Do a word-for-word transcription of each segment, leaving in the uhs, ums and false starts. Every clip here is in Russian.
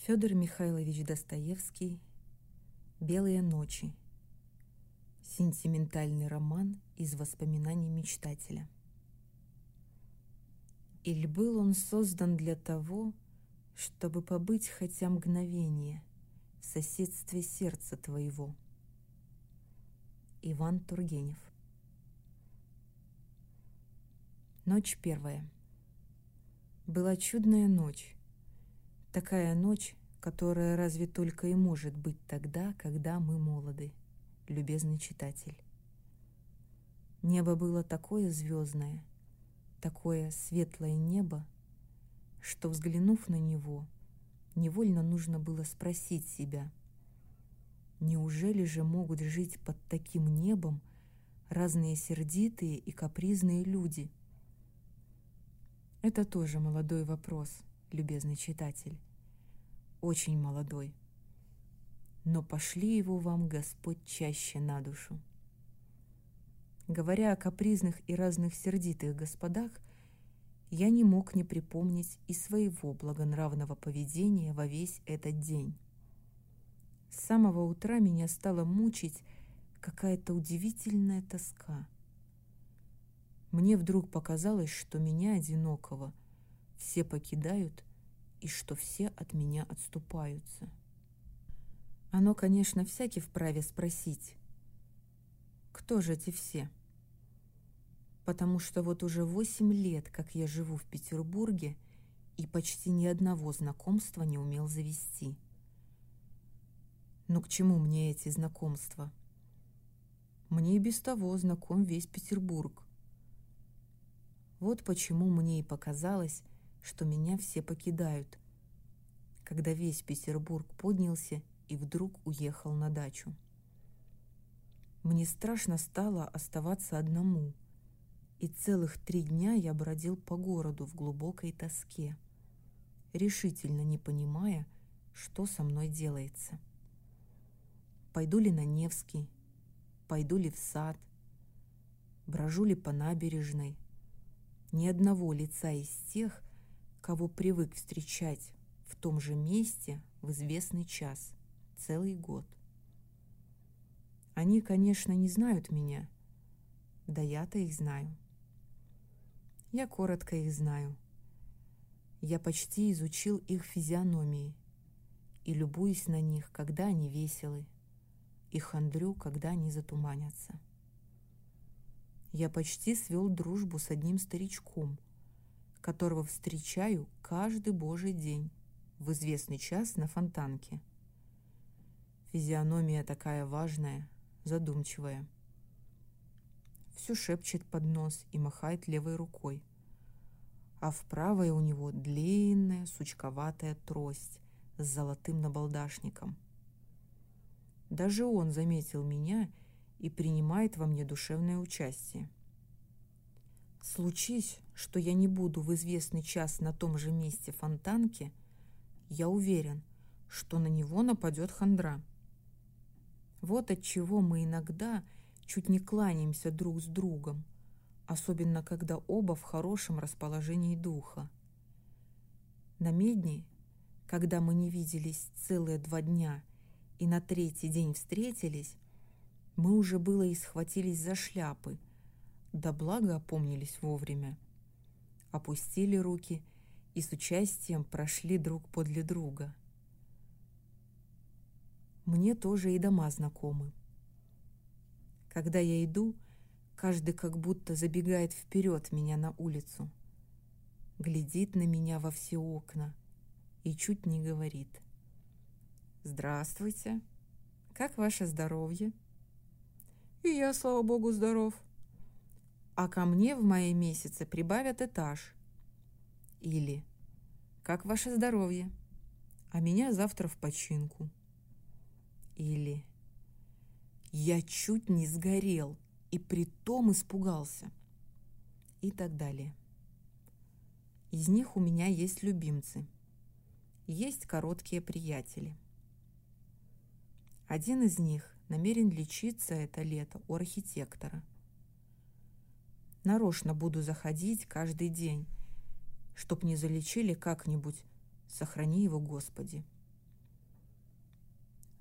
Федор Михайлович Достоевский «Белые ночи». Сентиментальный роман из воспоминаний мечтателя. Иль был он создан для того, чтобы побыть хотя мгновение в соседстве сердца твоего. Иван Тургенев. Ночь первая. Была чудная ночь. Такая ночь, которая разве только и может быть тогда, когда мы молоды, любезный читатель. Небо было такое звездное, такое светлое небо, что, взглянув на него, невольно нужно было спросить себя, неужели же могут жить под таким небом разные сердитые и капризные люди? Это тоже молодой вопрос, любезный читатель, очень молодой. Но пошли его вам Господь чаще на душу. Говоря о капризных и разных сердитых господах, я не мог не припомнить и своего благонравного поведения во весь этот день. С самого утра меня стала мучить какая-то удивительная тоска. Мне вдруг показалось, что меня, одинокого, все покидают и что все от меня отступаются. Оно, конечно, всякий вправе спросить, кто же эти все? Потому что вот уже восемь лет, как я живу в Петербурге, и почти ни одного знакомства не умел завести. Но к чему мне эти знакомства? Мне и без того знаком весь Петербург. Вот почему мне и показалось, что меня все покидают, когда весь Петербург поднялся и вдруг уехал на дачу. Мне страшно стало оставаться одному, и целых три дня я бродил по городу в глубокой тоске, решительно не понимая, что со мной делается. Пойду ли на Невский, пойду ли в сад, брожу ли по набережной. Ни одного лица из тех, кого привык встречать в том же месте в известный час, целый год. Они, конечно, не знают меня, да я-то их знаю. Я коротко их знаю. Я почти изучил их физиономии и любуюсь на них, когда они веселы, и хандрю, когда они затуманятся. Я почти свел дружбу с одним старичком, которого встречаю каждый божий день в известный час на Фонтанке. Физиономия такая важная, задумчивая. Все шепчет под нос и махает левой рукой, а в правой у него длинная сучковатая трость с золотым набалдашником. Даже он заметил меня и принимает во мне душевное участие. Случись, что я не буду в известный час на том же месте Фонтанки, я уверен, что на него нападет хандра. Вот отчего мы иногда чуть не кланяемся друг с другом, особенно когда оба в хорошем расположении духа. На Медне, когда мы не виделись целые два дня и на третий день встретились, мы уже было и схватились за шляпы, да благо опомнились вовремя, опустили руки и с участием прошли друг подле друга. Мне тоже и дома знакомы. Когда я иду, каждый как будто забегает вперед меня на улицу, глядит на меня во все окна и чуть не говорит: «Здравствуйте, как ваше здоровье?» «И я, слава богу, здоров. А ко мне в мае месяце прибавят этаж». Или «Как ваше здоровье? А меня завтра в починку». Или «Я чуть не сгорел и притом испугался». И так далее. Из них у меня есть любимцы, есть короткие приятели. Один из них намерен лечиться это лето у архитектора. Нарочно буду заходить каждый день, чтоб не залечили как-нибудь, сохрани его, Господи.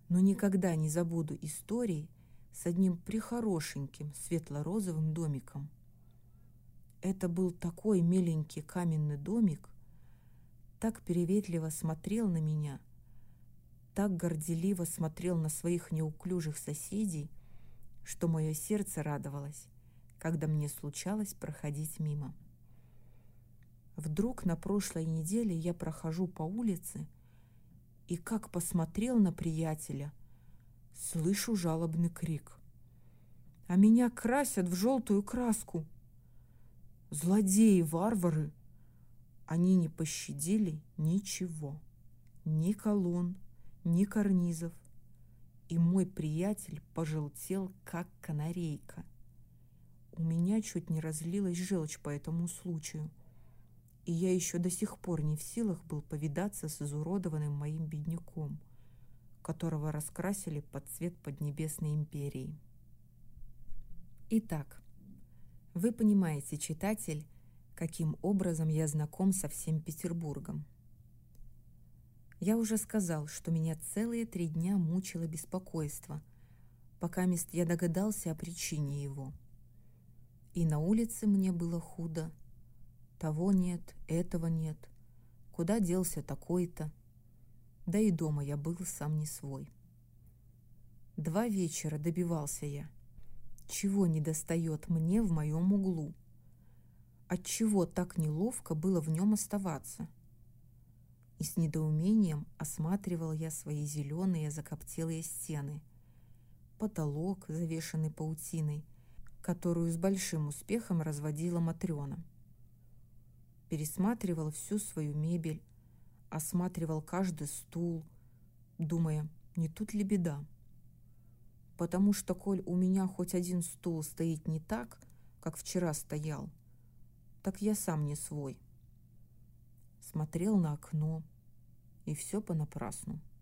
но никогда не забуду истории с одним прихорошеньким светло-розовым домиком. Это был такой миленький каменный домик, так приветливо смотрел на меня, так горделиво смотрел на своих неуклюжих соседей, что мое сердце радовалось, когда мне случалось проходить мимо. Вдруг на прошлой неделе я прохожу по улице и, как посмотрел на приятеля, слышу жалобный крик. А меня красят в желтую краску. Злодеи, варвары! Они не пощадили ничего, ни колонн, ни карнизов, и мой приятель пожелтел, как канарейка. У меня чуть не разлилась желчь по этому случаю, и я еще до сих пор не в силах был повидаться с изуродованным моим бедняком, которого раскрасили под цвет Поднебесной империи. Итак, вы понимаете, читатель, каким образом я знаком со всем Петербургом. Я уже сказал, что меня целые три дня мучило беспокойство, пока мест я догадался о причине его. И на улице мне было худо. Того нет, этого нет. Куда делся такой-то? Да и дома я был сам не свой. Два вечера добивался я. Чего недостает мне в моем углу? Отчего так неловко было в нем оставаться? И с недоумением осматривал я свои зеленые закоптелые стены, потолок, завешанный паутиной, которую с большим успехом разводила Матрена. Пересматривал всю свою мебель, осматривал каждый стул, думая, не тут ли беда. Потому что, коль у меня хоть один стул стоит не так, как вчера стоял, так я сам не свой. Смотрел на окно, и все понапрасну.